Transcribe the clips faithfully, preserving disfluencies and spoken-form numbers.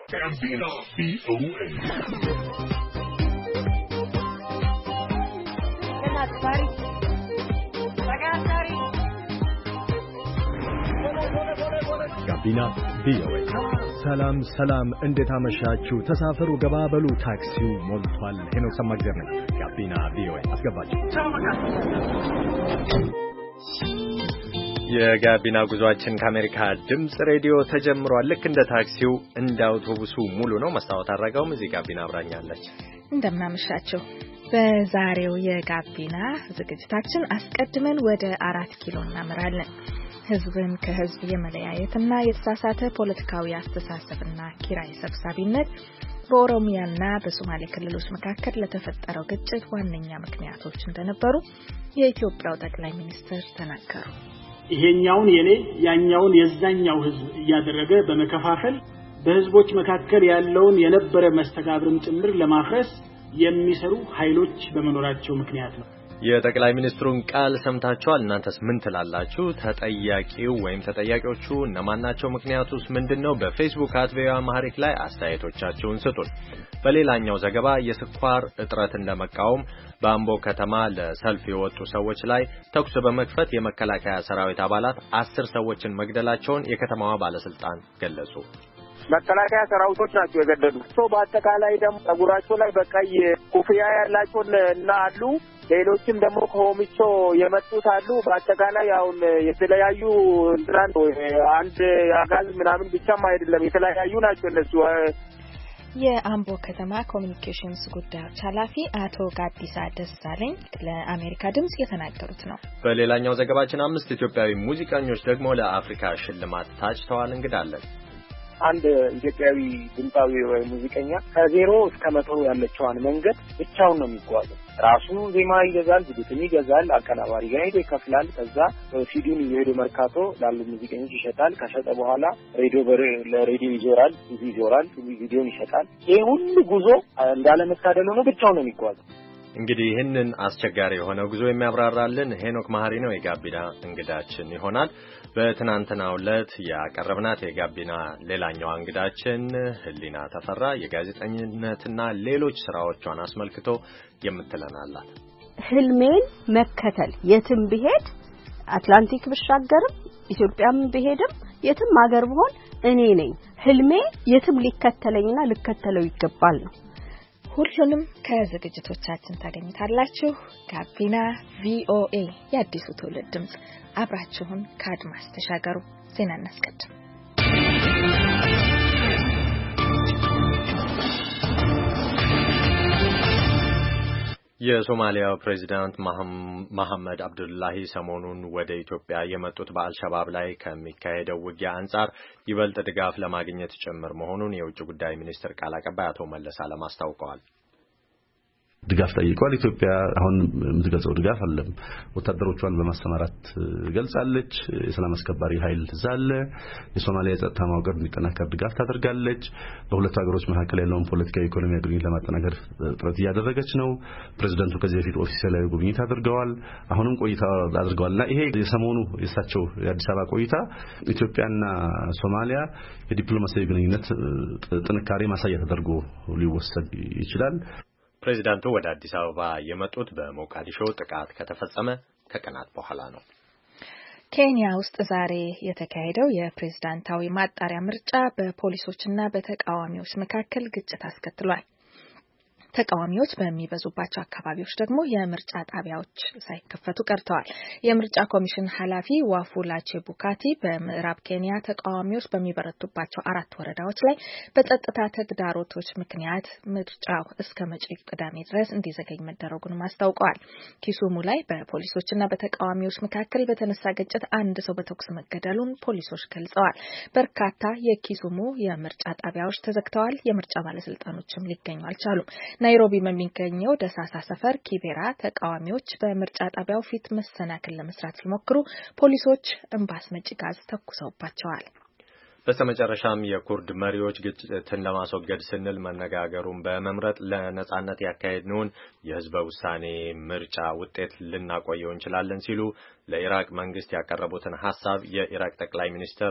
ጋቢና ቪኦኤ ጋቢና ቪኦኤ። ሰላም ሰላም፣ እንዴት አመሻችሁ? ተሳፈሩ፣ ገባበሉ፣ ታክሲው ሞልቷል። ሄኖክ ሰማግዘር ነኝ። ጋቢና ቪኦኤ አስገባችሁ። የጋቢና ጉዟችን ከአሜሪካ ድምጽ ሬዲዮ ተጀምሯል። ልክ እንደ ታክሲው እንደ አውቶቡሱ ሙሉ ነው። መስታወት አድርጋውም እዚህ ጋቢና አብራኛለች። እንደምናመሻችሁ። በዛሬው የጋቢና ዝግጅታችን አስቀድመን ወደ አራት ኪሎ እናመራለን። ህዝብን ከህዝብ የመለያየትና የተሳሳተ ፖለቲካዊ አስተሳሰብና ኪራይ ሰብሳቢነት በኦሮሚያና በሶማሌ ክልሎች መካከል ለተፈጠረው ግጭት ዋነኛ ምክንያቶች እንደነበሩ የኢትዮጵያው ጠቅላይ ሚኒስትር ተናገሩ። ይሄኛውን የኔ ያኛውን የዛኛው ህዝብ እያደረገ በመከፋፈል በህዝቦች መካከል ያለውን የነበረ መስተጋብርም ጭምር ለማፍረስ የሚሰሩ ኃይሎች በመኖራቸው ምክንያት ነው። የጠቅላይ ሚኒስትሩን ቃል ሰምታችኋል። እናንተስ ምን ትላላችሁ? ተጠያቂው ወይም ተጠያቂዎቹ እነማን ናቸው? ምክንያቱስ ምንድነው? በፌስቡክ አት ቪኦኤ አማሪክ ላይ አስተያየቶቻችሁን ስጡን። በሌላኛው ዘገባ የስኳር እጥረትን ለመቃወም በአምቦ ከተማ ለሰልፍ የወጡ ሰዎች ላይ ተኩስ በመክፈት የመከላከያ ሰራዊት አባላት አስር ሰዎችን መግደላቸውን የከተማዋ ባለስልጣን ገለጹ። መከላከያ ሰራዊቶች ናቸው የገደሉት። ሶ በአጠቃላይ ደግሞ ጸጉራቸው ላይ በቀይ ኩፍያ ያላቸው እና አሉ፣ ሌሎችም ደግሞ ከሆሚቾ የመጡት አሉ። በአጠቃላይ አሁን የተለያዩ እንትራን አንድ አጋዝ ምናምን ብቻም አይደለም፣ የተለያዩ ናቸው እነሱ። የአምቦ ከተማ ኮሚኒኬሽንስ ጉዳዮች ኃላፊ አቶ ጋዲሳ ደሳለኝ ለአሜሪካ ድምጽ የተናገሩት ነው። በሌላኛው ዘገባችን አምስት ኢትዮጵያዊ ሙዚቀኞች ደግሞ ለአፍሪካ ሽልማት ታጭተዋል። እንግዳለን አንድ ኢትዮጵያዊ ድምጻዊ ወይ ሙዚቀኛ ከዜሮ እስከ መቶ ያለችዋን መንገድ ብቻውን ነው የሚጓዘው። ራሱ ዜማ ይገዛል፣ ዝግጥም ይገዛል፣ አቀናባሪ ጋር ሄዶ ይከፍላል። ከዛ ሲዲውን ይሄዶ መርካቶ ላሉ ሙዚቀኞች ይሸጣል። ከሸጠ በኋላ ሬዲዮ ለሬዲዮ ይዞራል፣ ቲቪ ይዞራል፣ ቪዲዮን ይሸጣል። ይሄ ሁሉ ጉዞ እንዳለመታደል ሆኖ ብቻውን ነው የሚጓዘው። እንግዲህ ይህንን አስቸጋሪ የሆነ ጉዞ የሚያብራራልን ሄኖክ መሐሪ ነው፣ የጋቢና እንግዳችን ይሆናል። በትናንትናው ዕለት ያቀረብናት የጋቢና ሌላኛው እንግዳችን ህሊና ተፈራ የጋዜጠኝነትና ሌሎች ስራዎቿን አስመልክቶ የምትለናላት። ህልሜን መከተል የትም ብሄድ አትላንቲክ ብሻገርም ኢትዮጵያም ብሄድም የትም ሀገር ብሆን እኔ ነኝ። ህልሜ የትም ሊከተለኝና ልከተለው ይገባል ነው። ሁሉንም ከዝግጅቶቻችን ታገኙታላችሁ። ጋቢና ቪኦኤ የአዲሱ ትውልድ ድምጽ፣ አብራችሁን ከአድማስ ተሻገሩ። ዜና እናስቀድም። የሶማሊያው ፕሬዝዳንት መሐመድ አብዱላሂ ሰሞኑን ወደ ኢትዮጵያ የመጡት በአልሸባብ ላይ ከሚካሄደው ውጊያ አንጻር ይበልጥ ድጋፍ ለማግኘት ጭምር መሆኑን የውጭ ጉዳይ ሚኒስትር ቃል አቀባይ አቶ መለስ አለም አስታውቀዋል። ድጋፍ ጠይቋል። ኢትዮጵያ አሁን የምትገልጸው ድጋፍ አለም ወታደሮቿን በማሰማራት ገልጻለች። የሰላም አስከባሪ ኃይል ትዛለ የሶማሊያ የጸጥታ መዋቅር እንዲጠናከር ድጋፍ ታደርጋለች። በሁለቱ ሀገሮች መካከል ያለውን ፖለቲካዊ ኢኮኖሚያዊ ግንኙነት ለማጠናከር ጥረት እያደረገች ነው። ፕሬዝዳንቱ ከዚህ በፊት ኦፊሻላዊ ጉብኝት አድርገዋል። አሁንም ቆይታ አድርገዋልና ይሄ የሰሞኑ የሳቸው የአዲስ አበባ ቆይታ ኢትዮጵያና ሶማሊያ የዲፕሎማሲያዊ ግንኙነት ጥንካሬ ማሳያ ተደርጎ ሊወሰድ ይችላል። ፕሬዝዳንቱ ወደ አዲስ አበባ የመጡት በሞቃዲሾ ጥቃት ከተፈጸመ ከቀናት በኋላ ነው። ኬንያ ውስጥ ዛሬ የተካሄደው የፕሬዝዳንታዊ ማጣሪያ ምርጫ በፖሊሶችና በተቃዋሚዎች መካከል ግጭት አስከትሏል። ተቃዋሚዎች በሚበዙባቸው አካባቢዎች ደግሞ የምርጫ ጣቢያዎች ሳይከፈቱ ቀርተዋል። የምርጫ ኮሚሽን ኃላፊ ዋፉላ ቼቡካቲ በምዕራብ ኬንያ ተቃዋሚዎች በሚበረቱባቸው አራት ወረዳዎች ላይ በጸጥታ ተግዳሮቶች ምክንያት ምርጫው እስከ መጪው ቅዳሜ ድረስ እንዲዘገይ መደረጉን አስታውቀዋል። ኪሱሙ ላይ በፖሊሶችና በተቃዋሚዎች መካከል በተነሳ ግጭት አንድ ሰው በተኩስ መገደሉን ፖሊሶች ገልጸዋል። በርካታ የኪሱሙ የምርጫ ጣቢያዎች ተዘግተዋል። የምርጫ ባለስልጣኖችም ሊገኙ አልቻሉም። ናይሮቢ በሚገኘው ደሳሳ ሰፈር ኪቤራ ተቃዋሚዎች በምርጫ ጣቢያው ፊት መሰናክል ለመስራት ሲሞክሩ ፖሊሶች እንባስ መጪ ጋዝ ተኩሰውባቸዋል። በስተመጨረሻም የኩርድ መሪዎች ግጭትን ለማስወገድ ስንል መነጋገሩን በመምረጥ ለነጻነት ያካሄድነውን የህዝበ ውሳኔ ምርጫ ውጤት ልናቆየው እንችላለን ሲሉ ለኢራቅ መንግስት ያቀረቡትን ሐሳብ የኢራቅ ጠቅላይ ሚኒስትር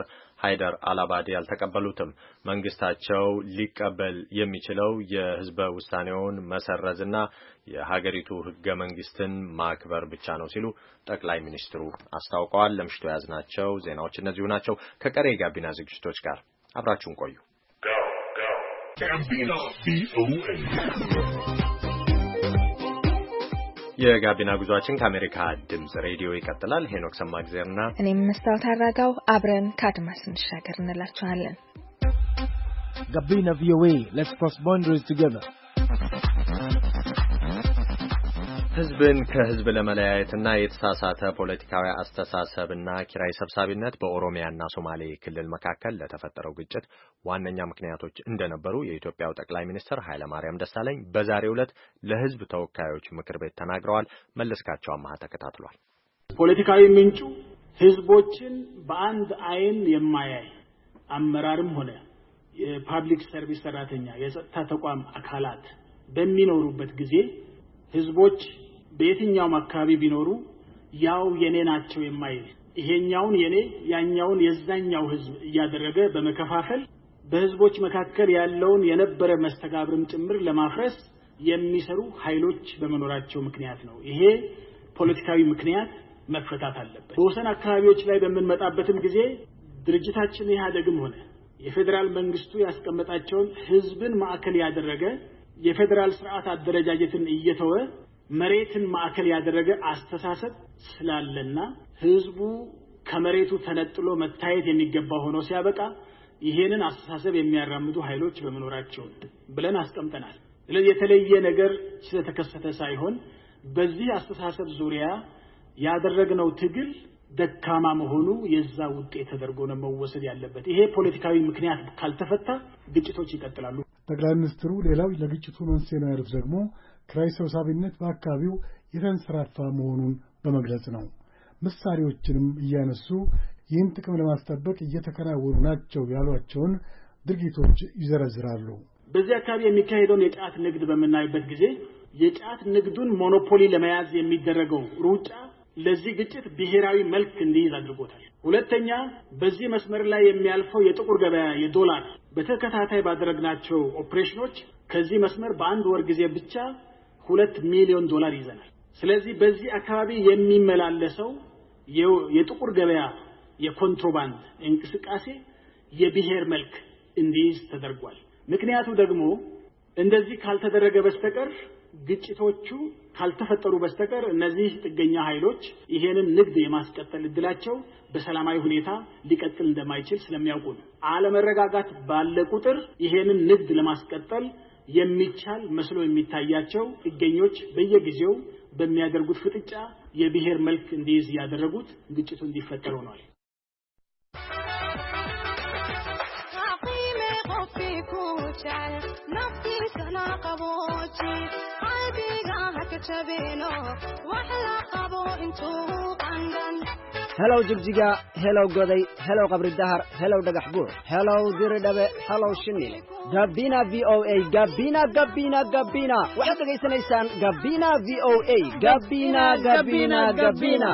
ሃይደር አልአባዲ አልተቀበሉትም። መንግስታቸው ሊቀበል የሚችለው የህዝበ ውሳኔውን መሰረዝና የሀገሪቱ ህገ መንግስትን ማክበር ብቻ ነው ሲሉ ጠቅላይ ሚኒስትሩ አስታውቀዋል። ለምሽቱ ያዝናቸው ዜናዎች እነዚሁ ናቸው። ከቀሪ የጋቢና ዝግጅቶች ጋር አብራችሁን ቆዩ። የጋቢና ጉዟችን ከአሜሪካ ድምጽ ሬዲዮ ይቀጥላል። ሄኖክ ሰማግዘርና እኔም መስታወት አራጋው አብረን ከአድማስ እንሻገር እንላችኋለን። ጋቢና ቪኦኤ let's cross boundaries together። ህዝብን ከህዝብ ለመለያየትና የተሳሳተ ፖለቲካዊ አስተሳሰብና ኪራይ ሰብሳቢነት በኦሮሚያና ሶማሌ ክልል መካከል ለተፈጠረው ግጭት ዋነኛ ምክንያቶች እንደነበሩ የኢትዮጵያው ጠቅላይ ሚኒስትር ኃይለማርያም ደሳለኝ በዛሬው ዕለት ለህዝብ ተወካዮች ምክር ቤት ተናግረዋል። መለስካቸው አማሃ ተከታትሏል። ፖለቲካዊ ምንጩ ህዝቦችን በአንድ አይን የማያይ አመራርም ሆነ የፓብሊክ ሰርቪስ ሰራተኛ የጸጥታ ተቋም አካላት በሚኖሩበት ጊዜ ህዝቦች በየትኛው አካባቢ ቢኖሩ ያው የኔ ናቸው የማይል ይሄኛውን የኔ ያኛውን የዛኛው ህዝብ እያደረገ በመከፋፈል በህዝቦች መካከል ያለውን የነበረ መስተጋብርም ጭምር ለማፍረስ የሚሰሩ ኃይሎች በመኖራቸው ምክንያት ነው። ይሄ ፖለቲካዊ ምክንያት መፈታት አለበት። በወሰን አካባቢዎች ላይ በመንመጣበትም ጊዜ ድርጅታችን ኢህአዴግም ሆነ የፌደራል መንግስቱ ያስቀመጣቸውን ህዝብን ማዕከል ያደረገ የፌደራል ስርዓት አደረጃጀትን እየተወ መሬትን ማዕከል ያደረገ አስተሳሰብ ስላለና ህዝቡ ከመሬቱ ተነጥሎ መታየት የሚገባው ሆኖ ሲያበቃ ይሄንን አስተሳሰብ የሚያራምዱ ኃይሎች በመኖራቸው ብለን አስቀምጠናል። ስለዚህ የተለየ ነገር ስለተከሰተ ሳይሆን በዚህ አስተሳሰብ ዙሪያ ያደረግነው ትግል ደካማ መሆኑ የዛ ውጤት ተደርጎ ነው መወሰድ ያለበት። ይሄ ፖለቲካዊ ምክንያት ካልተፈታ ግጭቶች ይቀጥላሉ። ጠቅላይ ሚኒስትሩ ሌላው ለግጭቱ መንስኤ ነው ያሉት ደግሞ ኪራይ ሰብሳቢነት በአካባቢው የተንሰራፋ መሆኑን በመግለጽ ነው። ምሳሌዎችንም እያነሱ ይህን ጥቅም ለማስጠበቅ እየተከናወኑ ናቸው ያሏቸውን ድርጊቶች ይዘረዝራሉ። በዚህ አካባቢ የሚካሄደውን የጫት ንግድ በመናይበት ጊዜ የጫት ንግዱን ሞኖፖሊ ለመያዝ የሚደረገው ሩጫ ለዚህ ግጭት ብሔራዊ መልክ እንዲይዝ አድርጎታል። ሁለተኛ በዚህ መስመር ላይ የሚያልፈው የጥቁር ገበያ የዶላር በተከታታይ ባደረግናቸው ኦፕሬሽኖች ከዚህ መስመር በአንድ ወር ጊዜ ብቻ ሁለት ሚሊዮን ዶላር ይዘናል። ስለዚህ በዚህ አካባቢ የሚመላለሰው የጥቁር ገበያ የኮንትሮባንድ እንቅስቃሴ የብሔር መልክ እንዲይዝ ተደርጓል። ምክንያቱ ደግሞ እንደዚህ ካልተደረገ በስተቀር ግጭቶቹ ካልተፈጠሩ በስተቀር እነዚህ ጥገኛ ኃይሎች ይሄንን ንግድ የማስቀጠል እድላቸው በሰላማዊ ሁኔታ ሊቀጥል እንደማይችል ስለሚያውቁ ነው። አለመረጋጋት ባለ ቁጥር ይሄንን ንግድ ለማስቀጠል የሚቻል መስሎ የሚታያቸው ጥገኞች በየጊዜው በሚያደርጉት ፍጥጫ የብሔር መልክ እንዲይዝ ያደረጉት ግጭቱ እንዲፈጠር ሆኗል። hello jigjiga hello goday hello qabri dahar hello dhagax buur hello diridhabe hello shinil gabina voa gabina gabina gabina waxaad dhageysanaysaan gabina voa gabina gabina gabina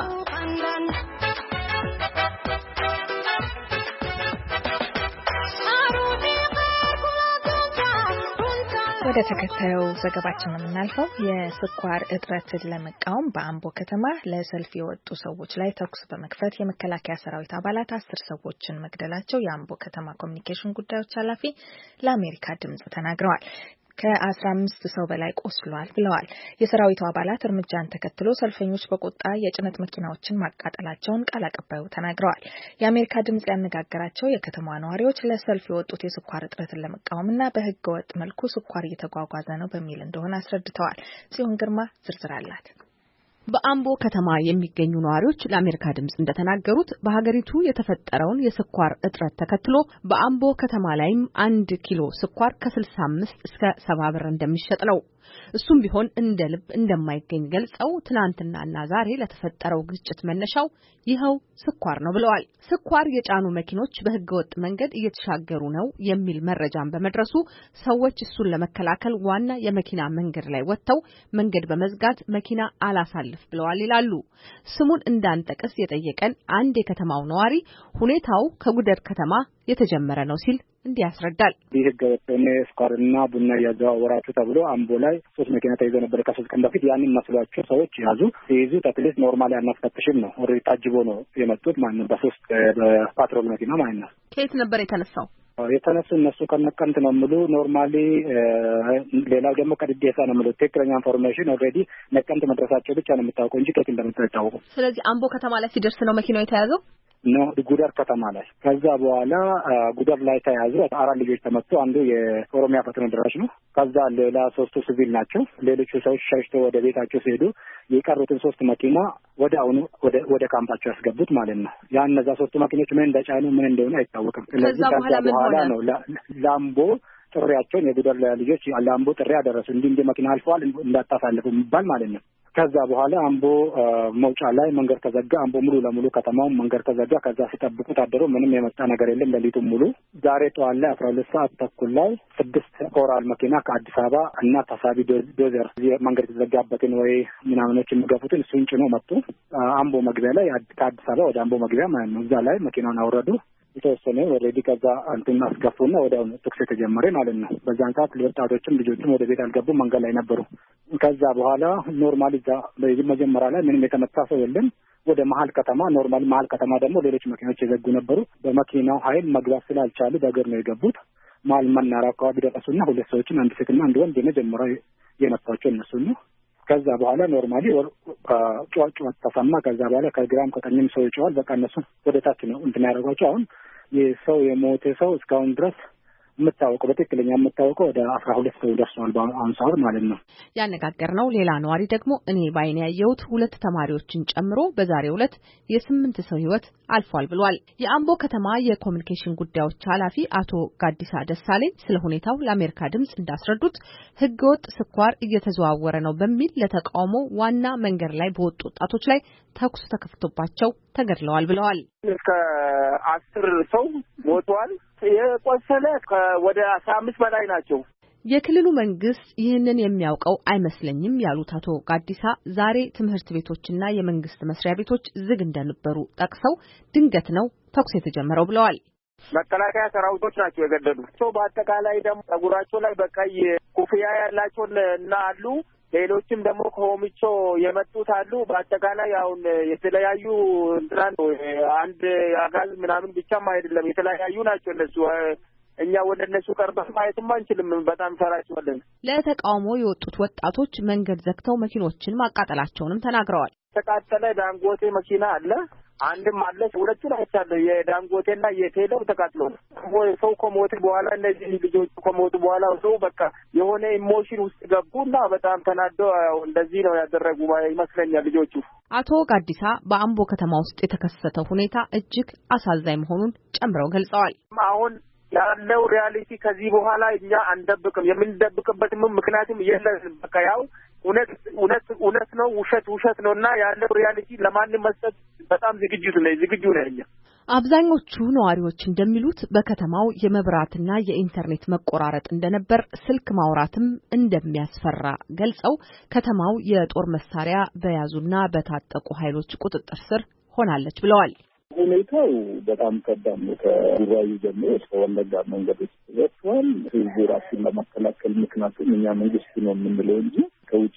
ወደ ተከታዩ ዘገባችን የምናልፈው የስኳር እጥረትን ለመቃወም በአምቦ ከተማ ለሰልፍ የወጡ ሰዎች ላይ ተኩስ በመክፈት የመከላከያ ሰራዊት አባላት አስር ሰዎችን መግደላቸው የአምቦ ከተማ ኮሚኒኬሽን ጉዳዮች ኃላፊ ለአሜሪካ ድምጽ ተናግረዋል። ከአስራ አምስት ሰው በላይ ቆስሏል ብለዋል። የሰራዊቱ አባላት እርምጃን ተከትሎ ሰልፈኞች በቁጣ የጭነት መኪናዎችን ማቃጠላቸውን ቃል አቀባዩ ተናግረዋል። የአሜሪካ ድምጽ ያነጋገራቸው የከተማዋ ነዋሪዎች ለሰልፍ የወጡት የስኳር እጥረትን ለመቃወምና በህገወጥ መልኩ ስኳር እየተጓጓዘ ነው በሚል እንደሆነ አስረድተዋል። ጽዮን ግርማ ዝርዝር አላት። በአምቦ ከተማ የሚገኙ ነዋሪዎች ለአሜሪካ ድምጽ እንደተናገሩት በሀገሪቱ የተፈጠረውን የስኳር እጥረት ተከትሎ በአምቦ ከተማ ላይም አንድ ኪሎ ስኳር ከስልሳ አምስት እስከ ሰባ ብር እንደሚሸጥ ነው። እሱም ቢሆን እንደ ልብ እንደማይገኝ ገልጸው ትናንትናና ዛሬ ለተፈጠረው ግጭት መነሻው ይኸው ስኳር ነው ብለዋል። ስኳር የጫኑ መኪኖች በህገወጥ መንገድ እየተሻገሩ ነው የሚል መረጃን በመድረሱ ሰዎች እሱን ለመከላከል ዋና የመኪና መንገድ ላይ ወጥተው መንገድ በመዝጋት መኪና አላሳልፍ ብለዋል ይላሉ። ስሙን እንዳንጠቅስ የጠየቀን አንድ የከተማው ነዋሪ ሁኔታው ከጉደር ከተማ የተጀመረ ነው ሲል እንዲህ ያስረዳል። ይህ ህገወጥ ስኳርና ቡና ያዘዋወራችሁ ተብሎ አምቦ ላይ ሶስት መኪና ተይዞ ነበር ከሶስት ቀን በፊት። ያንን መስሏቸው ሰዎች ያዙ። ሲይዙ አትሊስት ኖርማሊ አናስፈትሽም ነው ኦልሬዲ ታጅቦ ነው የመጡት ማለት ነው። በሶስት በፓትሮል መኪና ማለት ነው። ከየት ነበር የተነሳው? የተነሱ እነሱ ከነቀምት ነው ሙሉ ኖርማሊ። ሌላው ደግሞ ከድዴሳ ነው ሙሉ። ትክክለኛ ኢንፎርሜሽን ኦልሬዲ ነቀምት መድረሳቸው ብቻ ነው የምታውቀው እንጂ ከየት እንደምታውቀው። ስለዚህ አምቦ ከተማ ላይ ሲደርስ ነው መኪናው የተያዘው ነው ጉደር ከተማ ላይ። ከዛ በኋላ ጉደር ላይ ተያዙ። አራት ልጆች ተመቱ። አንዱ የኦሮሚያ ፈጥኖ ደራሽ ነው። ከዛ ሌላ ሶስቱ ሲቪል ናቸው። ሌሎቹ ሰዎች ሸሽተው ወደ ቤታቸው ሲሄዱ የቀሩትን ሶስት መኪና ወደ አሁኑ ወደ ወደ ካምፓቸው ያስገቡት ማለት ነው። ያ እነዛ ሶስቱ መኪኖች ምን እንደጫኑ ምን እንደሆነ አይታወቅም። ስለዚህ ከዛ በኋላ ነው ላምቦ ጥሪያቸውን የጉደር ልጆች ላምቦ ጥሪ ያደረሱ እንዲህ እንዲህ መኪና አልፈዋል እንዳታሳልፉ የሚባል ማለት ነው። ከዛ በኋላ አምቦ መውጫ ላይ መንገድ ተዘጋ። አምቦ ሙሉ ለሙሉ ከተማው መንገድ ተዘጋ። ከዛ ሲጠብቁ ታደሩ። ምንም የመጣ ነገር የለም ሌሊቱን ሙሉ። ዛሬ ጠዋት ላይ አስራ ሁለት ሰዓት ተኩል ላይ ስድስት ኦራል መኪና ከአዲስ አበባ እና ተሳቢ ዶዘር መንገድ የተዘጋበትን ወይ ምናምኖች የሚገፉትን እሱን ጭኖ መጡ። አምቦ መግቢያ ላይ ከአዲስ አበባ ወደ አምቦ መግቢያ ማለት ነው። እዛ ላይ መኪናውን አወረዱ። የተወሰነ ኦልሬዲ ከዛ አንተን አስገፉና ወዲያው ተኩስ የተጀመረ ማለት ነው። በዛን ሰዓት ወጣቶችም ልጆችም ወደ ቤት አልገቡም፣ መንገድ ላይ ነበሩ። ከዛ በኋላ ኖርማሊ እዛ መጀመሪያ ላይ ምንም የተመታ ሰው የለም። ወደ መሀል ከተማ ኖርማሊ መሀል ከተማ ደግሞ ሌሎች መኪኖች የዘጉ ነበሩ። በመኪናው ኃይል መግባት ስላልቻሉ በእግር ነው የገቡት። መሀል መናራ አካባቢ ደረሱና ሁለት ሰዎችን አንድ ሴትና አንድ ወንድ የመጀመሪያ የመታቸው እነሱ ነው። ከዛ በኋላ ኖርማሊ ጫጫ ተሰማ። ከዛ በኋላ ከግራም ከቀኝም ሰው ይጫዋል። በቃ እነሱ ወደ ታች ነው እንትን ያደረጓቸው። አሁን የሰው የሞተ ሰው እስካሁን ድረስ የምታወቀው በትክክለኛ የምታወቀው ወደ አስራ ሁለት ሰው ደርሷል በአሁኑ ሰዓት ማለት ነው። ያነጋገርነው ሌላ ነዋሪ ደግሞ እኔ ባይኔ ያየሁት ሁለት ተማሪዎችን ጨምሮ በዛሬው ዕለት የስምንት ሰው ሕይወት አልፏል ብሏል። የአምቦ ከተማ የኮሚኒኬሽን ጉዳዮች ኃላፊ አቶ ጋዲሳ ደሳለኝ ስለ ሁኔታው ለአሜሪካ ድምጽ እንዳስረዱት ህገወጥ ስኳር እየተዘዋወረ ነው በሚል ለተቃውሞ ዋና መንገድ ላይ በወጡ ወጣቶች ላይ ተኩስ ተከፍቶባቸው ተገድለዋል ብለዋል። እስከ አስር ሰው ሞቷል። የቆሰለ ወደ አስራ አምስት በላይ ናቸው። የክልሉ መንግስት ይህንን የሚያውቀው አይመስለኝም ያሉት አቶ ጋዲሳ ዛሬ ትምህርት ቤቶችና የመንግስት መስሪያ ቤቶች ዝግ እንደነበሩ ጠቅሰው ድንገት ነው ተኩስ የተጀመረው ብለዋል። መከላከያ ሰራዊቶች ናቸው የገደሉት። በአጠቃላይ ደግሞ ጸጉራቸው ላይ በቀይ ኩፍያ ያላቸው እና አሉ ሌሎችም ደግሞ ከሆምቾ የመጡት አሉ። በአጠቃላይ አሁን የተለያዩ እንትናን አንድ አጋዝ ምናምን ብቻም አይደለም የተለያዩ ናቸው እነሱ። እኛ ወደ እነሱ ቀርበን ማየትም አንችልም። በጣም ፈራቸዋለን። ለተቃውሞ የወጡት ወጣቶች መንገድ ዘግተው መኪኖችን ማቃጠላቸውንም ተናግረዋል። ተቃጠለ ዳንጎቴ መኪና አለ አንድም አለ። ሁለቱን አይቻለሁ። የዳንጎቴና የቴለው ተቃጥሎ ሰው ከሞተ በኋላ እነዚህ ልጆች ከሞቱ በኋላ ሰው በቃ የሆነ ኢሞሽን ውስጥ ገቡና በጣም ተናደው እንደዚህ ነው ያደረጉ ይመስለኛል ልጆቹ። አቶ ጋዲሳ በአምቦ ከተማ ውስጥ የተከሰተው ሁኔታ እጅግ አሳዛኝ መሆኑን ጨምረው ገልጸዋል። አሁን ያለው ሪያሊቲ ከዚህ በኋላ እኛ አንደብቅም። የምንደብቅበትም ምክንያቱም የለንም። በቃ ያው እውነት እውነት እውነት ነው፣ ውሸት ውሸት ነውና ያለው ሪያሊቲ ለማንም መስጠት በጣም ዝግጁ ነኝ ዝግጁ ነኝ። አብዛኞቹ ነዋሪዎች እንደሚሉት በከተማው የመብራትና የኢንተርኔት መቆራረጥ እንደነበር፣ ስልክ ማውራትም እንደሚያስፈራ ገልጸው ከተማው የጦር መሳሪያ በያዙና በታጠቁ ኃይሎች ቁጥጥር ስር ሆናለች ብለዋል። ሁኔታው በጣም ከባድ ነው። ከጉራዩ ጀምሮ እስከ ወለጋ መንገዶች ተዘግተዋል። ህዝቡ ራሱን ለመከላከል ምክንያቱም እኛ መንግስት ነው የምንለው እንጂ ከውጭ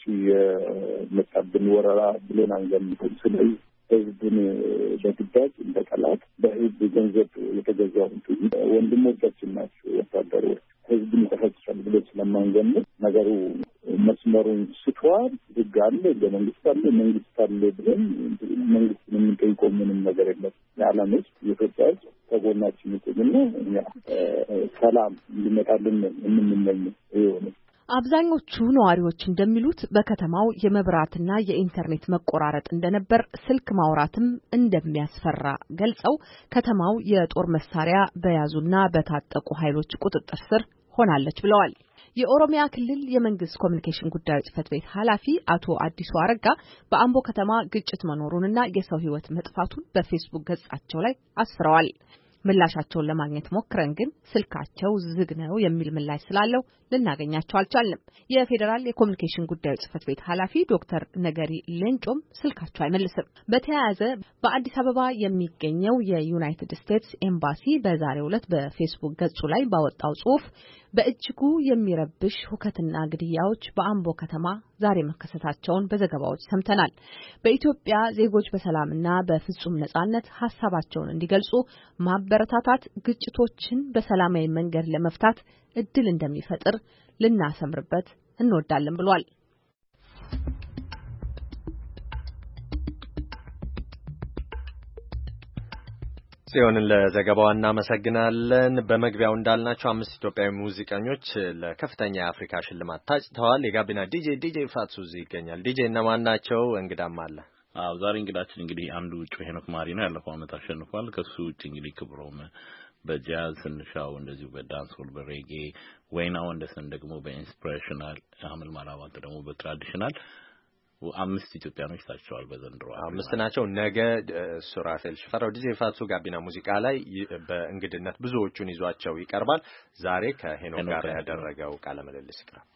የመጣብን ወረራ ብለን አንገምትም። ስለዚህ ህዝብን በግዳጅ እንደ ጠላት በህዝብ ገንዘብ የተገዛው ወንድሞቻችን ናቸው ወታደሮች ህዝብን ተፈጽሟል ብሎ ስለማንገምት ነገሩ መስመሩን ስተዋል። ህግ አለ፣ በመንግስት አለ፣ መንግስት አለ ብለን መንግስትን የምንጠይቀው ምንም ነገር የለም። የዓለም ህዝብ የኢትዮጵያ ህዝብ ከጎናችን ይቆምና እኛ ሰላም እንዲመጣልን የምንመኘው ይሆነ። አብዛኞቹ ነዋሪዎች እንደሚሉት በከተማው የመብራትና የኢንተርኔት መቆራረጥ እንደነበር፣ ስልክ ማውራትም እንደሚያስፈራ ገልጸው ከተማው የጦር መሳሪያ በያዙና በታጠቁ ኃይሎች ቁጥጥር ስር ሆናለች ብለዋል። የኦሮሚያ ክልል የመንግስት ኮሚኒኬሽን ጉዳዮች ጽሕፈት ቤት ኃላፊ አቶ አዲሱ አረጋ በአምቦ ከተማ ግጭት መኖሩንና የሰው ሕይወት መጥፋቱን በፌስቡክ ገጻቸው ላይ አስፍረዋል። ምላሻቸውን ለማግኘት ሞክረን ግን ስልካቸው ዝግ ነው የሚል ምላሽ ስላለው ልናገኛቸው አልቻልንም። የፌዴራል የኮሚኒኬሽን ጉዳዮች ጽሕፈት ቤት ኃላፊ ዶክተር ነገሪ ሌንጮም ስልካቸው አይመልስም። በተያያዘ በአዲስ አበባ የሚገኘው የዩናይትድ ስቴትስ ኤምባሲ በዛሬው ዕለት በፌስቡክ ገጹ ላይ ባወጣው ጽሑፍ በእጅጉ የሚረብሽ ሁከትና ግድያዎች በአምቦ ከተማ ዛሬ መከሰታቸውን በዘገባዎች ሰምተናል። በኢትዮጵያ ዜጎች በሰላምና በፍጹም ነጻነት ሀሳባቸውን እንዲገልጹ ማበረታታት ግጭቶችን በሰላማዊ መንገድ ለመፍታት እድል እንደሚፈጥር ልናሰምርበት እንወዳለን ብሏል። ጽዮንን ለዘገባው እናመሰግናለን። በመግቢያው እንዳልናቸው አምስት ኢትዮጵያዊ ሙዚቀኞች ለከፍተኛ የአፍሪካ ሽልማት ታጭተዋል። የጋቢና ዲጄ ዲጄ ፋትሱ እዚህ ይገኛል። ዲጄ እነማን ናቸው? እንግዳም አለ። አዎ ዛሬ እንግዳችን እንግዲህ አንዱ ውጭ ሄኖክ ማሪ ነው። ያለፈው ዓመት አሸንፏል። ከሱ ውጭ እንግዲህ ክብሮም በጃዝ ስንሻው እንደዚሁ በዳንስሆል በሬጌ ወይና ወንደሰን ደግሞ በኢንስፒሬሽናል አህመድ ማራባል ደግሞ በትራዲሽናል አምስት ኢትዮጵያኖች ታጭተዋል። በዘንድሮ አምስት ናቸው። ነገ ሱራፌል ሽፈራው ዲጄ ፋትሱ ጋቢና ሙዚቃ ላይ በእንግድነት ብዙዎቹን ይዟቸው ይቀርባል። ዛሬ ከሄኖክ ጋር ያደረገው ቃለ ምልልስ ይቀርባል።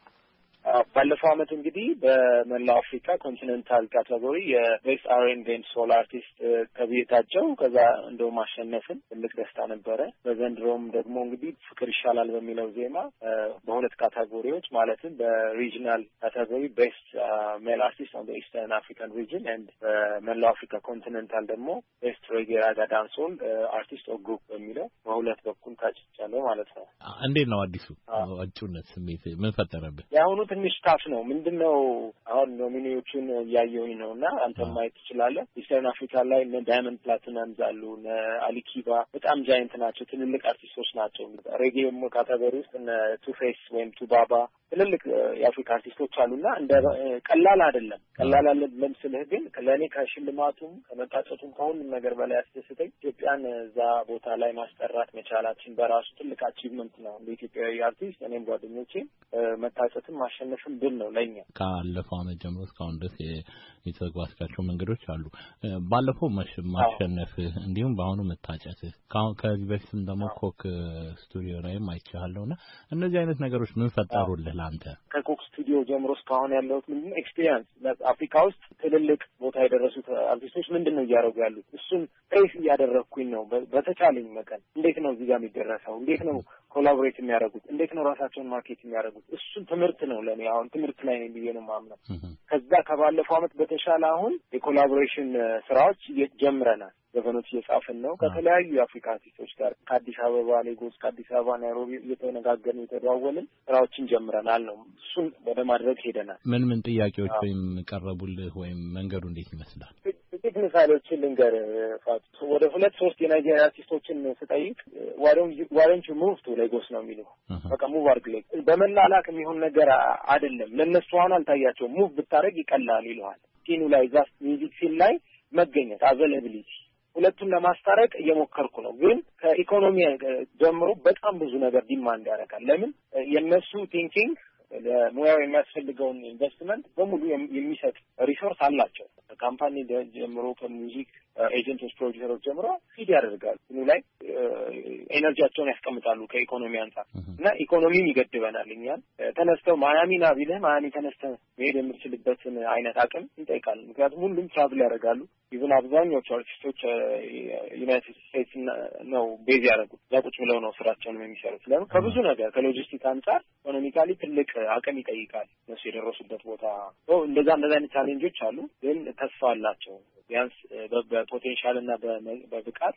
ባለፈው ዓመት እንግዲህ በመላው አፍሪካ ኮንቲኔንታል ካቴጎሪ የቤስት አር ኤንድ ቢ ሶል አርቲስት ተብዬታቸው ከዛ እንደው ማሸነፍን ትልቅ ደስታ ነበረ። በዘንድሮም ደግሞ እንግዲህ ፍቅር ይሻላል በሚለው ዜማ በሁለት ካቴጎሪዎች ማለትም በሪጂናል ካቴጎሪ ቤስት ሜል አርቲስት ኦን ዘ ኢስተርን አፍሪካን ሪጅን ኤንድ በመላው አፍሪካ ኮንቲኔንታል ደግሞ ቤስት ሬጌ ራጋ ዳንስሆል አርቲስት ኦፍ ግሩፕ በሚለው በሁለት በኩል ታጭቻለሁ ማለት ነው። እንዴት ነው አዲሱ አጭነት ስሜት ምን ፈጠረብህ? ያሁኑ ትንሽ ታፍ ነው። ምንድነው አሁን ኖሚኔዎቹን ያየሁኝ ነውና አንተ ማየት ትችላለህ። ኢስተርን አፍሪካ ላይ እነ ዳይመንድ ፕላቲነምስ አሉ፣ እነ አሊኪባ በጣም ጃይንት ናቸው፣ ትልልቅ አርቲስቶች ናቸው። ሬጌም ካቴጎሪ ውስጥ እነ ቱ ፌስ ወይም ቱ ባባ ትልልቅ የአፍሪካ አርቲስቶች አሉና እንደ ቀላል አይደለም። ቀላል አይደለም ስልህ ግን ለኔ ከሽልማቱም ከመጣጨቱም ከሁሉም ነገር በላይ ያስደስተኝ ኢትዮጵያን እዛ ቦታ ላይ ማስጠራት መቻላችን በራሱ ትልቅ አቺቭመንት ነው። ለኢትዮጵያዊ አርቲስት እኔም ጓደኞቼ መታጨትም ማሸነፍም ድል ነው ለኛ። ካለፈው ዓመት ጀምሮ እስካሁን ድረስ የተጓዝካቸው መንገዶች አሉ። ባለፈው ማሸነፍ እንዲሁም በአሁኑ መታጨት ከዚህ በፊትም ደግሞ ኮክ ስቱዲዮ ላይም አይቻለውና እነዚህ አይነት ነገሮች ምን ፈጠሩልህ ለአንተ? ከኮክ ስቱዲዮ ጀምሮ እስካሁን ያለሁት ምንድነው ኤክስፒሪየንስ አፍሪካ ውስጥ ትልልቅ ቦታ የደረሱት አርቲስቶች ምንድነው እያደረጉ ያሉት እሱን ፌስ እያደረኩኝ ነው። በተቻለኝ መጠን እንዴት ነው እዚህ ጋር የሚደረሰው፣ እንዴት ነው ኮላቦሬት የሚያደርጉት፣ እንዴት ነው ራሳቸውን ማርኬት የሚያደርጉት፣ እሱን ትምህርት ነው ለኔ አሁን ትምህርት ላይ ነኝ ብዬ ነው የማምነው። ከዛ ከባለፈው ዓመት በተሻለ አሁን የኮላቦሬሽን ስራዎች ጀምረናል። ዘፈኖች እየጻፍን ነው ከተለያዩ የአፍሪካ አርቲስቶች ጋር ከአዲስ አበባ ሌጎስ፣ ከአዲስ አበባ ናይሮቢ እየተነጋገርን እየተደዋወልን ስራዎችን ጀምረናል ነው። እሱን ወደ ማድረግ ሄደናል። ምን ምን ጥያቄዎች ወይም ቀረቡልህ ወይም መንገዱ እንዴት ይመስላል? ጥቂት ምሳሌዎችን ልንገር ፋቱ። ወደ ሁለት ሶስት የናይጄሪያ አርቲስቶችን ስጠይቅ ዋረንት ዩ ሙቭ ቱ ሌጎስ ነው የሚሉ በቃ ሙቭ አድርግ ላይ በመላላክ የሚሆን ነገር አይደለም። ለነሱ አሁን አልታያቸውም። ሙቭ ብታረግ ይቀላል ይለዋል። ሲኑ ላይ ዛ ሚውዚክ ሲን ላይ መገኘት አቬላቢሊቲ ሁለቱን ለማስታረቅ እየሞከርኩ ነው። ግን ከኢኮኖሚ ጀምሮ በጣም ብዙ ነገር ዲማንድ ያደርጋል። ለምን የነሱ ቲንኪንግ ለሙያው የሚያስፈልገውን ኢንቨስትመንት በሙሉ የሚሰጥ ሪሶርስ አላቸው። ካምፓኒ ጀምሮ ከሙዚክ ኤጀንቶች፣ ፕሮዲውሰሮች ጀምሮ ፊድ ያደርጋሉ። እኑ ላይ ኤነርጂያቸውን ያስቀምጣሉ ከኢኮኖሚ አንጻር እና ኢኮኖሚም ይገድበናል። እኛን ተነስተው ማያሚ ና ቢልህ ማያሚ ተነስተህ መሄድ የምትችልበትን አይነት አቅም ይጠይቃል። ምክንያቱም ሁሉም ትራቭል ያደርጋሉ። ኢቭን አብዛኞቹ አርቲስቶች ዩናይትድ ስቴትስ ነው ቤዝ ያደረጉት። ቁጭ ብለው ነው ስራቸውንም የሚሰሩት። ለምን ከብዙ ነገር ከሎጂስቲክ አንጻር ኢኮኖሚካሊ ትልቅ አቅም ይጠይቃል እነሱ የደረሱበት ቦታ። እንደዛ እንደዛ አይነት ቻሌንጆች አሉ፣ ግን ተስፋ አላቸው። ቢያንስ በፖቴንሻል እና በብቃት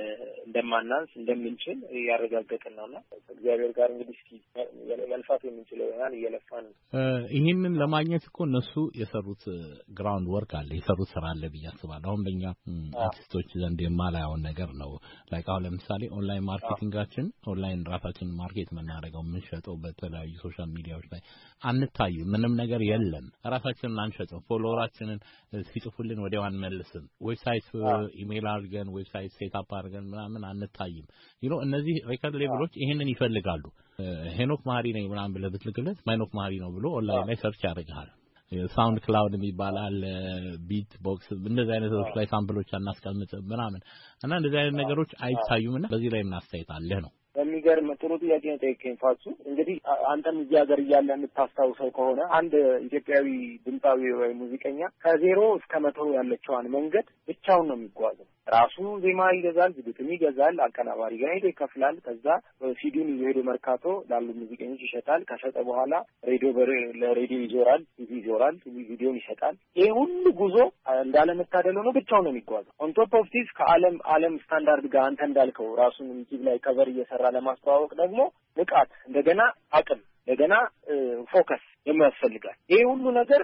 እንደማናንስ እንደምንችል ያረጋገጥን ነውና እግዚአብሔር ጋር እንግዲህ እስኪ መልፋት የምንችለው ያህል እየለፋን ነው። ይህንን ለማግኘት እኮ እነሱ የሰሩት ግራውንድ ወርክ አለ፣ የሰሩት ስራ አለ ብዬ አስባለሁ። አሁን በእኛ አርቲስቶች ዘንድ የማላየውን ነገር ነው። ላይክ አሁን ለምሳሌ ኦንላይን ማርኬቲንጋችን ኦንላይን ራሳችን ማርኬት የምናደርገው የምንሸጠው በተለያዩ ሶሻል ሚዲያዎች ላይ አንታይ፣ ምንም ነገር የለም። ራሳችንን አንሸጥም። ፎሎወራችንን ሲጽፉልን ወዲያው አንመልስም። ዌብሳይት ኢሜል አድርገን ዌብሳይት ሴት አፕ አድርገን ምናምን አንታይም። ዩ ኖ እነዚህ ሬከርድ ሌብሎች ይሄንን ይፈልጋሉ። ሄኖክ ማሪ ነኝ ምናምን ብለህ ብትልክለት ማይኖክ ማሪ ነው ብሎ ኦንላይን ላይ ሰርች ያደርጋል። ሳውንድ ክላውድ የሚባላል ቢት ቦክስ እንደዚህ አይነት ነገሮች ላይ ሳምፕሎች አናስቀምጥ ምናምን እና እንደዚህ አይነት ነገሮች አይታዩምና በዚህ ላይ እናስተያየታለህ ነው። በሚገርም ጥሩ ጥያቄ ነው ጠይቀኝ ፋሱ። እንግዲህ አንተም እዚህ ሀገር እያለ የምታስታውሰው ከሆነ አንድ ኢትዮጵያዊ ድምፃዊ ወይ ሙዚቀኛ ከዜሮ እስከ መቶ ያለችዋን መንገድ ብቻውን ነው የሚጓዘው። ራሱ ዜማ ይገዛል፣ ግጥም ይገዛል፣ አቀናባሪ ጋር ሄዶ ይከፍላል። ከዛ ሲዲውን ይዞ ሄዶ መርካቶ ላሉ ሙዚቀኞች ይሸጣል። ከሸጠ በኋላ ሬዲዮ ለሬዲዮ ይዞራል፣ ቲቪ ይዞራል፣ ቲቪ ቪዲዮን ይሸጣል። ይሄ ሁሉ ጉዞ እንዳለመታደል ሆኖ ብቻውን ነው የሚጓዘው። ኦን ቶፕ ኦፍ ዲስ ከዓለም ዓለም ስታንዳርድ ጋር አንተ እንዳልከው ራሱን ዩቲዩብ ላይ ከቨር እየሰራ ለማስተዋወቅ ደግሞ ንቃት፣ እንደገና አቅም፣ እንደገና ፎከስ የሚያስፈልጋል። ይሄ ሁሉ ነገር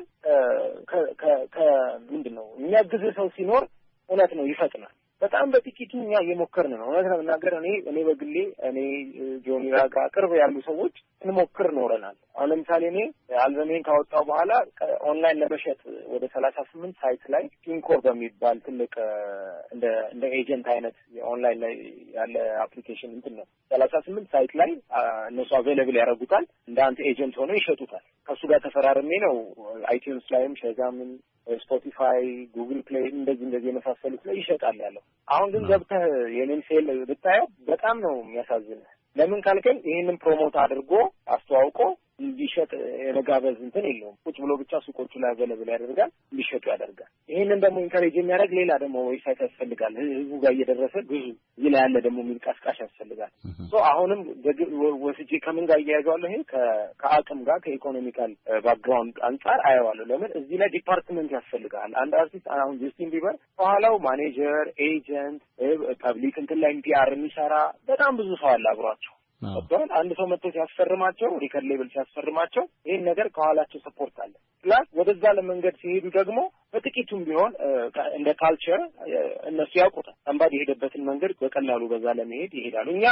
ከ ምንድነው የሚያግዝ ሰው ሲኖር እውነት ነው ይፈጥናል። በጣም በጥቂቱ እኛ እየሞከርን ነው። እውነት ለመናገር እኔ እኔ በግሌ እኔ ጆኒ ራጋ ቅርብ ያሉ ሰዎች እንሞክር ኖረናል። አሁን ለምሳሌ እኔ አልበሜን ካወጣው በኋላ ኦንላይን ለመሸጥ ወደ ሰላሳ ስምንት ሳይት ላይ ቲንኮር በሚባል ትልቅ እንደ እንደ ኤጀንት አይነት ኦንላይን ላይ ያለ አፕሊኬሽን እንትን ነው። ሰላሳ ስምንት ሳይት ላይ እነሱ አቬሌብል ያደርጉታል። እንደ አንተ ኤጀንት ሆነው ይሸጡታል። ከሱ ጋር ተፈራርሜ ነው አይቲዩንስ ላይም ሸዛምን ስፖቲፋይ ጉግል ፕሌይ እንደዚህ እንደዚህ የመሳሰሉት ላይ ይሸጣል ያለው። አሁን ግን ገብተህ የኔን ሴል ብታየው በጣም ነው የሚያሳዝንህ። ለምን ካልከኝ ይሄንን ፕሮሞት አድርጎ አስተዋውቆ እንዲሸጥ የመጋበዝ እንትን የለውም። ቁጭ ብሎ ብቻ ሱቆቹ ላይ አቬለብል ያደርጋል፣ እንዲሸጡ ያደርጋል። ይሄንን ደግሞ ኢንካሬጅ የሚያደርግ ሌላ ደግሞ ዌብሳይት ያስፈልጋል። ህዝቡ ጋር እየደረሰ ብዙ ይህ ላይ ያለ ደግሞ የሚንቀሳቀስ ያስፈልጋል። ሶ አሁንም ወስጄ ከምን ጋር እያያዘዋለሁ? ይሄ ከአቅም ጋር ከኢኮኖሚካል ባክግራውንድ አንጻር አየዋለሁ። ለምን እዚህ ላይ ዲፓርትመንት ያስፈልጋል። አንድ አርቲስት አሁን ጀስቲን ቢበር ከኋላው ማኔጀር፣ ኤጀንት፣ ፐብሊክ እንትን ላይ ፒአር የሚሰራ በጣም ብዙ ሰው አለ አብሯቸው። ወጥቷል። አንድ ሰው መጥቶ ሲያስፈርማቸው ሪከርድ ሌብል ሲያስፈርማቸው ይሄን ነገር ከኋላቸው ሰፖርት አለ። ፕላስ ወደዛ ለመንገድ ሲሄዱ ደግሞ በጥቂቱም ቢሆን እንደ ካልቸር እነሱ ያውቁታል። አንባዲ የሄደበትን መንገድ በቀላሉ በዛ ለመሄድ ይሄዳሉ። እኛ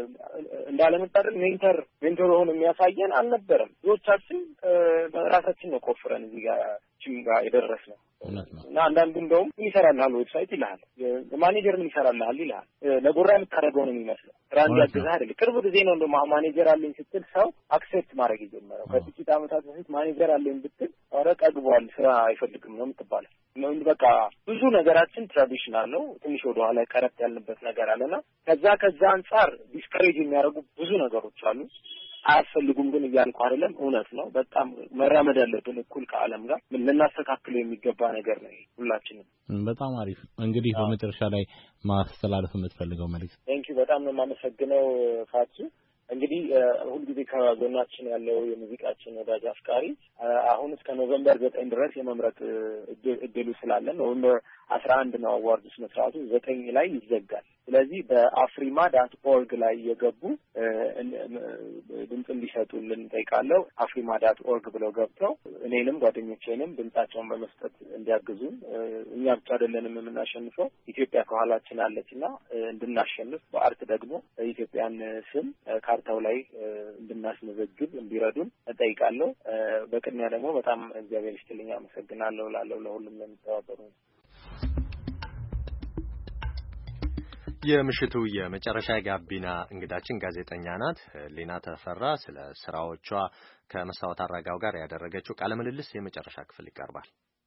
እንዳለመጣደል ሜንተር ሜንተር ሆኖ የሚያሳየን አልነበረም። ብዙዎቻችን ራሳችን ነው ቆፍረን እዚህ ጋር ቺንጋ የደረስነው። እና አንዳንዱ እንደውም ምን ይሰራልሃል ዌብሳይት ይልሃል፣ ማኔጀር ምን ይሰራልሃል ይልሃል። ለጉራ የምታደርገው ነው የሚመስለው። ራንድ ያገዛ አይደል። ቅርብ ጊዜ ነው እንደውም ማኔጀር አለኝ ስትል ሰው አክሴፕት ማድረግ የጀመረው። ከጥቂት ዓመታት በፊት ማኔጀር አለኝ ብትል ኧረ ጠግቧል፣ ስራ አይፈልግም ነው የምትባለው። ነው በቃ ብዙ ነገራችን ትራዲሽናል ነው። ትንሽ ወደ ኋላ ቀረጥ ያልንበት ነገር አለና ከዛ ከዛ አንፃር ዲስከሬጅ የሚያደርጉ ብዙ ነገሮች አሉ። አያስፈልጉም ግን እያልኩ አይደለም፣ እውነት ነው። በጣም መራመድ ያለብን እኩል ከዓለም ጋር ምን ልናስተካክለው የሚገባ ነገር ነው ሁላችንም። በጣም አሪፍ። እንግዲህ በመጨረሻ ላይ ማስተላለፍ የምትፈልገው መልዕክት? ቴንኪው። በጣም ነው የማመሰግነው ፋቱ። እንግዲህ ሁልጊዜ ከጎናችን ያለው የሙዚቃችን ወዳጅ አፍቃሪ አሁን እስከ ኖቬምበር ዘጠኝ ድረስ የመምረጥ እድሉ ስላለን ኖቬምበር አስራ አንድ ነው አዋርዱ ስነ ስርዓቱ፣ ዘጠኝ ላይ ይዘጋል። ስለዚህ በአፍሪማ ዳት ኦርግ ላይ የገቡ ድምጽ እንዲሰጡልን እንጠይቃለሁ። አፍሪማ ዳት ኦርግ ብለው ገብተው እኔንም ጓደኞቼንም ድምጻቸውን በመስጠት እንዲያግዙን። እኛ ብቻ አይደለንም የምናሸንፈው፣ ኢትዮጵያ ከኋላችን አለችና እንድናሸንፍ በአርት ደግሞ የኢትዮጵያን ስም ካርታው ላይ እንድናስመዘግብ እንዲረዱን እንጠይቃለሁ። በቅድሚያ ደግሞ በጣም እግዚአብሔር ይስጥልኝ፣ አመሰግናለሁ ላለው ለሁሉም ለሚተባበሩ። የምሽቱ የመጨረሻ ጋቢና እንግዳችን ጋዜጠኛ ናት ሌና ተፈራ። ስለ ስራዎቿ ከመስታወት አራጋው ጋር ያደረገችው ቃለ ምልልስ የመጨረሻ ክፍል ይቀርባል።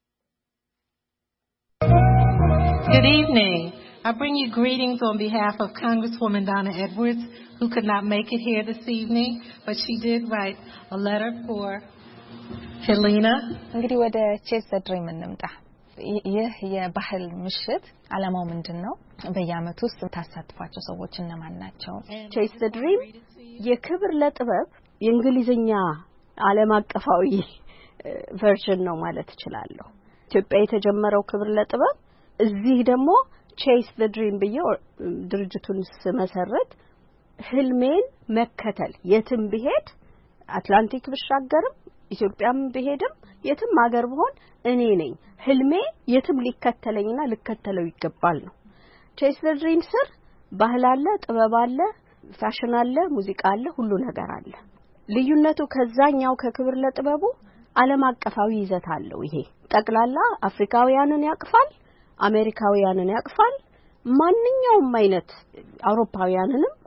Good evening. I bring you greetings on behalf of Congresswoman Donna Edwards, who could not make it here this evening, but she did write a letter for Helena. እንግዲህ ወደ ቼስ ዘ ድሪም እንምጣ። ይህ የባህል ምሽት ዓላማው ምንድነው? በየዓመቱ ውስጥ ታሳትፏቸው ሰዎች እነማን ናቸው? ቼስ ዘ ድሪም የክብር ለጥበብ የእንግሊዝኛ ዓለም አቀፋዊ ቨርዥን ነው ማለት እችላለሁ። ኢትዮጵያ የተጀመረው ክብር ለጥበብ እዚህ ደግሞ ቼስ ዘ ድሪም ብዬ ድርጅቱን ስመሰረት ህልሜን መከተል የትም ብሄድ አትላንቲክ ብሻገርም ኢትዮጵያም ብሄድም የትም ሀገር ብሆን እኔ ነኝ ህልሜ የትም ሊከተለኝና ልከተለው ይገባል ነው። ቼስ ዘ ድሪም ስር ባህል አለ፣ ጥበብ አለ፣ ፋሽን አለ፣ ሙዚቃ አለ፣ ሁሉ ነገር አለ። ልዩነቱ ከዛኛው ከክብር ለጥበቡ ዓለም አቀፋዊ ይዘት አለው። ይሄ ጠቅላላ አፍሪካውያንን ያቅፋል፣ አሜሪካውያንን ያቅፋል፣ ማንኛውም አይነት አውሮፓውያንንም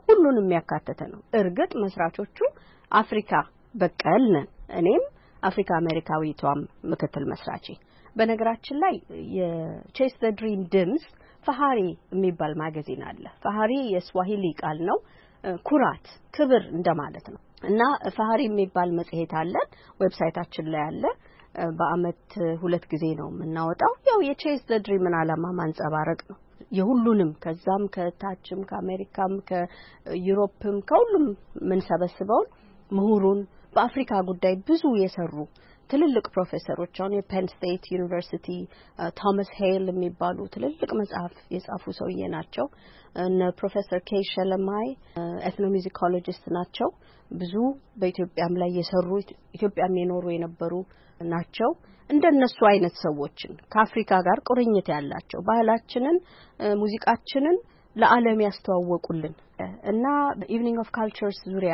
ሁሉንም የሚያካትተ ነው። እርግጥ መስራቾቹ አፍሪካ በቀል ነን። እኔም አፍሪካ አሜሪካዊቷም ምክትል መስራች። በነገራችን ላይ የቼስ ዘ ድሪም ድምስ ፈሃሪ የሚባል ማጋዚን አለ። ፈሃሪ የስዋሂሊ ቃል ነው፣ ኩራት ክብር እንደማለት ነው። እና ፈሃሪ የሚባል መጽሔት አለን፣ ዌብሳይታችን ላይ አለ። በአመት ሁለት ጊዜ ነው የምናወጣው። ያው የቼስ ዘ ድሪምን ዓላማ ማንጸባረቅ ነው። የሁሉንም ከዛም ከታችም ከአሜሪካም ከዩሮፕም ከሁሉም ምን ሰበስበው ምሁሩን በአፍሪካ ጉዳይ ብዙ የሰሩ ትልልቅ ፕሮፌሰሮች አሁን የፔን ስቴት ዩኒቨርሲቲ ቶማስ ሄል የሚባሉ ትልልቅ መጽሐፍ የጻፉ ሰውዬ ናቸው። እነ ፕሮፌሰር ኬይ ሸለማይ ኤትኖሙዚኮሎጂስት ናቸው። ብዙ በኢትዮጵያም ላይ የሰሩ ኢትዮጵያም የኖሩ የነበሩ ናቸው። እንደነሱ አይነት ሰዎችን ከአፍሪካ ጋር ቁርኝት ያላቸው ባህላችንን ሙዚቃችንን ለዓለም ያስተዋወቁልን እና ኢቭኒንግ ኦፍ ካልቸርስ ዙሪያ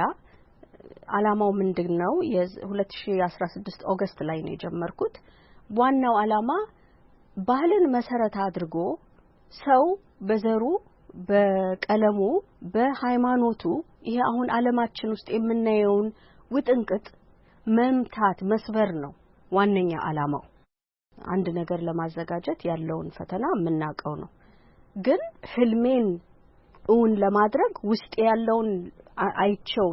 ዓላማው ምንድነው? የ2016 ኦገስት ላይ ነው የጀመርኩት። ዋናው ዓላማ ባህልን መሰረት አድርጎ ሰው በዘሩ በቀለሙ በሃይማኖቱ ይሄ አሁን ዓለማችን ውስጥ የምናየውን ውጥንቅጥ መምታት መስበር ነው ዋነኛ ዓላማው። አንድ ነገር ለማዘጋጀት ያለውን ፈተና የምናውቀው ነው። ግን ህልሜን እውን ለማድረግ ውስጥ ያለውን አይቸው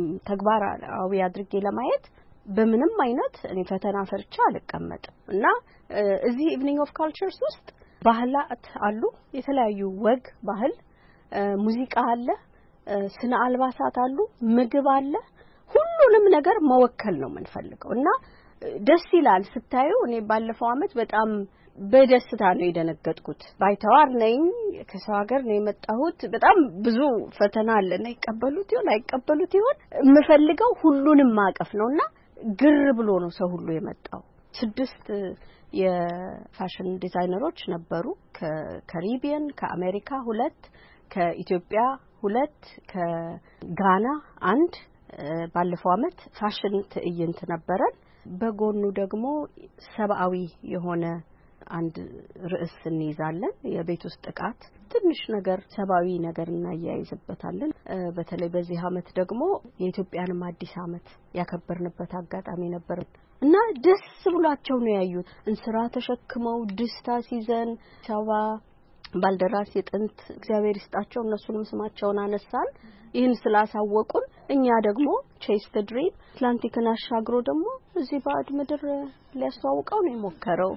ተግባራዊ አድርጌ ለማየት በምንም አይነት እኔ ፈተና ፈርቻ አልቀመጥም እና እዚህ ኢቭኒንግ ኦፍ ካልቸርስ ውስጥ ባህላት አሉ። የተለያዩ ወግ ባህል ሙዚቃ አለ፣ ስነ አልባሳት አሉ፣ ምግብ አለ። ሁሉንም ነገር መወከል ነው የምንፈልገው እና ደስ ይላል ስታዩ። እኔ ባለፈው አመት በጣም በደስታ ነው የደነገጥኩት። ባይተዋር ነኝ፣ ከሰው ሀገር ነው የመጣሁት። በጣም ብዙ ፈተና አለ። ነው ይቀበሉት ይሆን አይቀበሉት ይሆን የምፈልገው ሁሉንም ማቀፍ ነውና ግር ብሎ ነው ሰው ሁሉ የመጣው። ስድስት የፋሽን ዲዛይነሮች ነበሩ። ከካሪቢያን ከአሜሪካ ሁለት፣ ከኢትዮጵያ ሁለት፣ ከጋና አንድ። ባለፈው አመት ፋሽን ትዕይንት ነበረን። በጎኑ ደግሞ ሰብአዊ የሆነ አንድ ርዕስ እንይዛለን። የቤት ውስጥ ጥቃት ትንሽ ነገር ሰብአዊ ነገር እናያይዝበታለን። በተለይ በዚህ አመት ደግሞ የኢትዮጵያንም አዲስ አመት ያከበርንበት አጋጣሚ ነበር እና ደስ ብሏቸው ነው ያዩት። እንስራ ተሸክመው ድስታ ሲዘን ሰባ ባልደራስ የጥንት እግዚአብሔር ይስጣቸው እነሱንም ስማቸውን አነሳን። ይህን ስላሳወቁን እኛ ደግሞ ቼስ ዘ ድሪም አትላንቲክን አሻግሮ ደግሞ እዚህ ባድ ምድር ሊያስተዋውቀው ነው የሞከረው።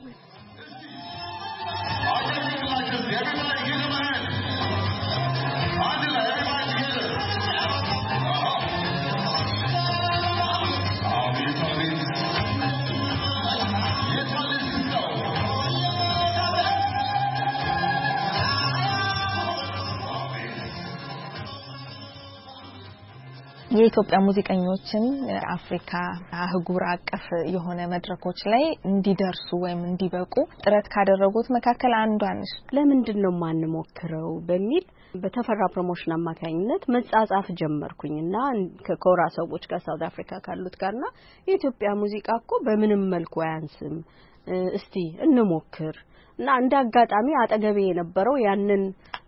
የኢትዮጵያ ሙዚቀኞችን አፍሪካ አህጉር አቀፍ የሆነ መድረኮች ላይ እንዲደርሱ ወይም እንዲበቁ ጥረት ካደረጉት መካከል አንዷ ነሽ። ለምንድነው ማን ሞክረው በሚል በተፈራ ፕሮሞሽን አማካኝነት መጻጻፍ ጀመርኩኝና ከኮራ ሰዎች ጋር ሳውዝ አፍሪካ ካሉት ጋርና የኢትዮጵያ ሙዚቃ እኮ በምንም መልኩ አያንስም፣ እስቲ እንሞክር እና እንደ አጋጣሚ አጠገቤ የነበረው ያንን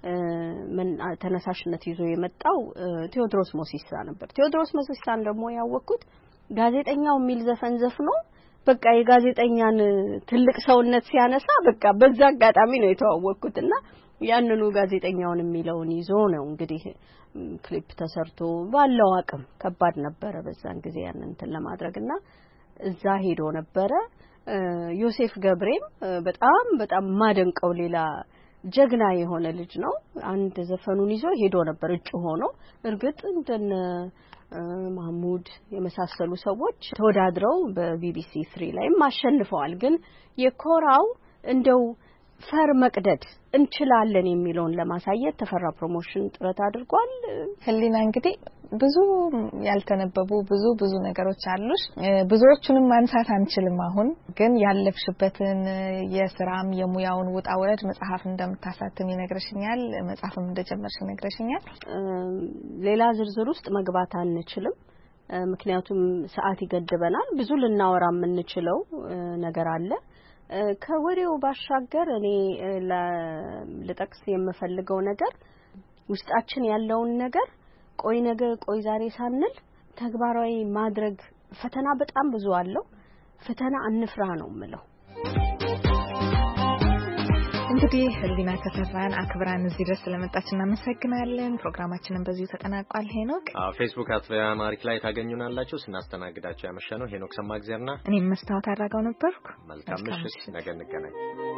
ተነሳሽነት ይዞ የመጣው ቴዎድሮስ ሞሲሳ ነበር። ቴዎድሮስ ሞሲሳን ደግሞ ያወቅኩት ጋዜጠኛው ሚል ዘፈን ዘፍኖ በቃ የጋዜጠኛን ትልቅ ሰውነት ሲያነሳ በቃ በዛ አጋጣሚ ነው የተዋወቅኩትና ያንኑ ጋዜጠኛውን የሚለውን ይዞ ነው እንግዲህ ክሊፕ ተሰርቶ ባለው አቅም ከባድ ነበር በዛን ጊዜ ያንን እንትን ለማድረግና እዛ ሄዶ ነበር። ዮሴፍ ገብሬም በጣም በጣም ማደንቀው ሌላ ጀግና የሆነ ልጅ ነው። አንድ ዘፈኑን ይዞ ሄዶ ነበር እጩ ሆኖ። እርግጥ እንደነ ማህሙድ የመሳሰሉ ሰዎች ተወዳድረው በቢቢሲ ስሪ ላይም አሸንፈዋል። ግን የኮራው እንደው ፈር መቅደድ እንችላለን የሚለውን ለማሳየት ተፈራ ፕሮሞሽን ጥረት አድርጓል። ህሊና እንግዲህ ብዙ ያልተነበቡ ብዙ ብዙ ነገሮች አሉሽ። ብዙዎቹንም ማንሳት አንችልም። አሁን ግን ያለፍሽበትን የስራም የሙያውን ውጣ ወረድ መጽሐፍ እንደምታሳትም ይነግርሽኛል፣ መጽሐፍም እንደጀመርሽ ይነግርሽኛል። ሌላ ዝርዝር ውስጥ መግባት አንችልም፣ ምክንያቱም ሰዓት ይገድበናል። ብዙ ልናወራ የምንችለው ነገር አለ። ከወሬው ባሻገር እኔ ለጠቅስ የምፈልገው ነገር ውስጣችን ያለውን ነገር ቆይ ነገ ቆይ ዛሬ ሳንል ተግባራዊ ማድረግ ፈተና በጣም ብዙ አለው ፈተና አንፍራ ነው ምለው እንግዲህ ህሊና ተፈራን አክብራን እዚህ ድረስ ስለመጣች እናመሰግናለን ፕሮግራማችንን በዚሁ ተጠናቋል ሄኖክ ፌስቡክ አት ቪኦኤ አማሪክ ላይ ታገኙናላችሁ ስናስተናግዳችሁ ያመሸነው ሄኖክ ሰማግዘርና እኔም መስታወት አድራጋው ነበርኩ መልካም ምሽት ነገ እንገናኝ